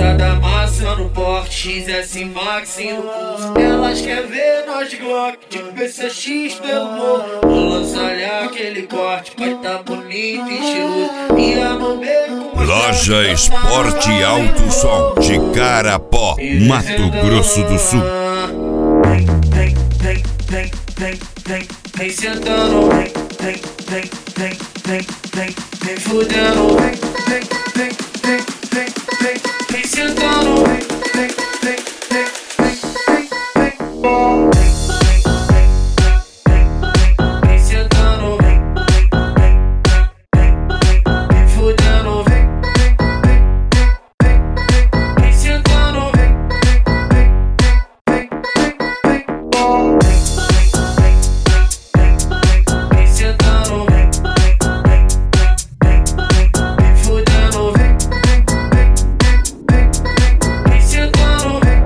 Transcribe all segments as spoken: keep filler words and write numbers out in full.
Pesada massa no porte, X S Max no pulso. Elas querem ver nós de Glock, de P C X pelo morro. Vou lançar aquele corte, vai tá bonito e estiloso. E a no beco, Loja Esporte Alto Som de Carapó, Mato Grosso do Sul. Vem, vem, vem, vem, vem, vem, vem sentando, vem, vem, vem, vem, vem, vem, vem fudendo, vem, vem, vem, vem, vem, vem, vem sentando, vem, vem, vem, vem, vem, vem, vem, vem, vem sentando, vem, vem, vem, vem, vem fudendo, vem, vem, vem, vem, vem sentando, vem, vem, vem, vem, vem, vem sentando, vem, vem, vem, vem fudendo, vem, vem, vem, vem sentando, vem,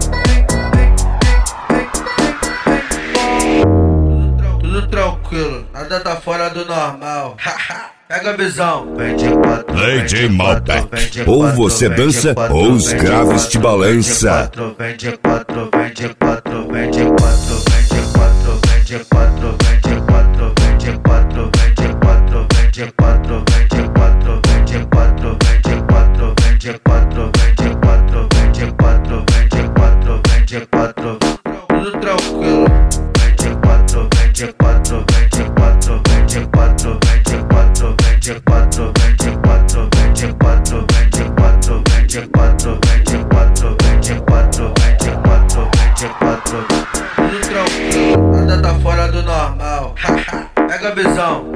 vem, Tudo tranquilo, nada tá fora do normal. Pega a visão. Vem de quatro, Lady Malbec. Ou você dança ou os graves te balança. Vem de quatro, vem de quatro, vem de quatro, vem de quatro, vem de quatro, vem de quatro, vem de quatro, vem de quatro, vem de quatro, vem de quatro, vem de quatro, vem de quatro, vem de quatro, vem de quatro, vem de quatro, vem de quatro, vem de quatro. Tudo tranquilo. Vem de quatro, vem de quatro, vem de quatro, vem de quatro, vem de quatro, vem de quatro, vem de quatro, vem de quatro, vem de quatro, vem de quatro, vem de quatro, vem de quatro, vem de quatro, vem de quatro. Tudo tranquilo, nada tá fora do normal. Pega a visão.